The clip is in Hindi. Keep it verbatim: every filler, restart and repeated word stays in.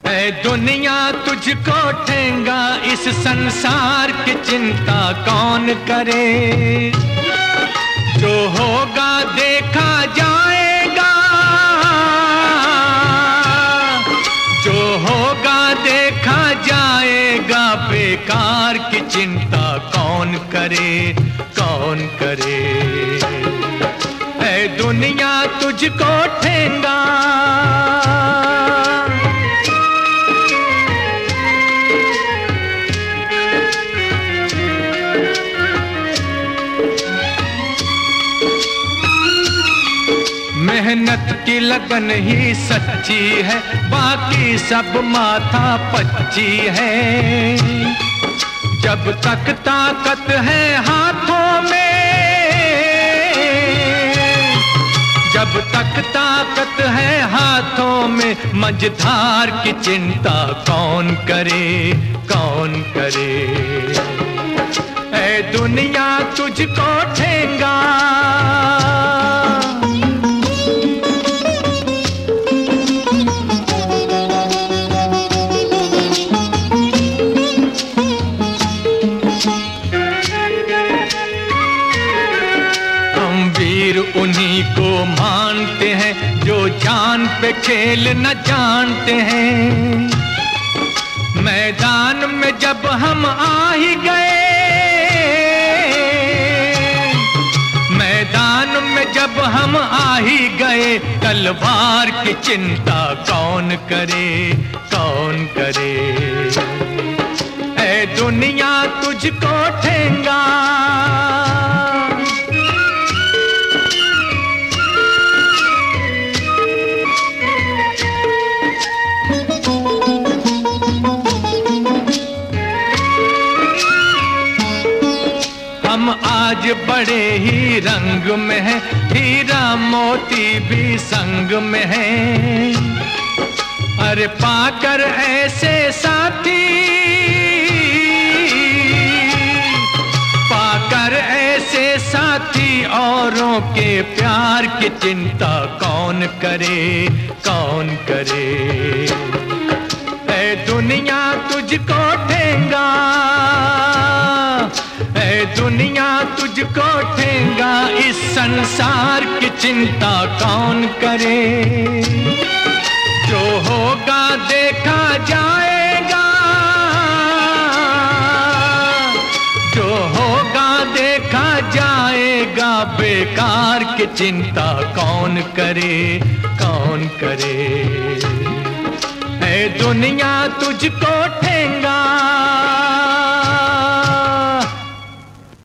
ऐ दुनिया तुझको ठेंगा, इस संसार की चिंता कौन करे। जो होगा देखा जाएगा, जो होगा देखा जाएगा, बेकार की चिंता कौन करे, कौन करे। ऐ दुनिया तुझको ठेंगा। मेहनत की लगन ही सच्ची है, बाकी सब माथा पच्ची है। जब तक ताकत है हाथों में, जब तक ताकत है हाथों में, मझधार की चिंता कौन करे, कौन करे। ऐ दुनिया तुझको ठेंगा। उन्हीं को मानते हैं जो जान पे खेल न जानते हैं। मैदान में जब हम आ ही गए, मैदान में जब हम आ ही गए, तलवार की चिंता कौन करे, कौन करे। ऐ दुनिया तुझको ठेंगा। हम आज बड़े ही रंग में हैं, हीरा मोती भी संग में है। अरे पाकर ऐसे साथी, पाकर ऐसे साथी, औरों के प्यार की चिंता कौन करे, कौन करे। ऐ दुनिया तुझको ठेंगा, ऐ दुनिया तुझको ठेंगा, इस संसार की चिंता कौन करे। जो होगा देखा जाएगा, जो होगा देखा जाएगा, बेकार की चिंता कौन करे, कौन करे। ऐ दुनिया तुझको ठेंगा।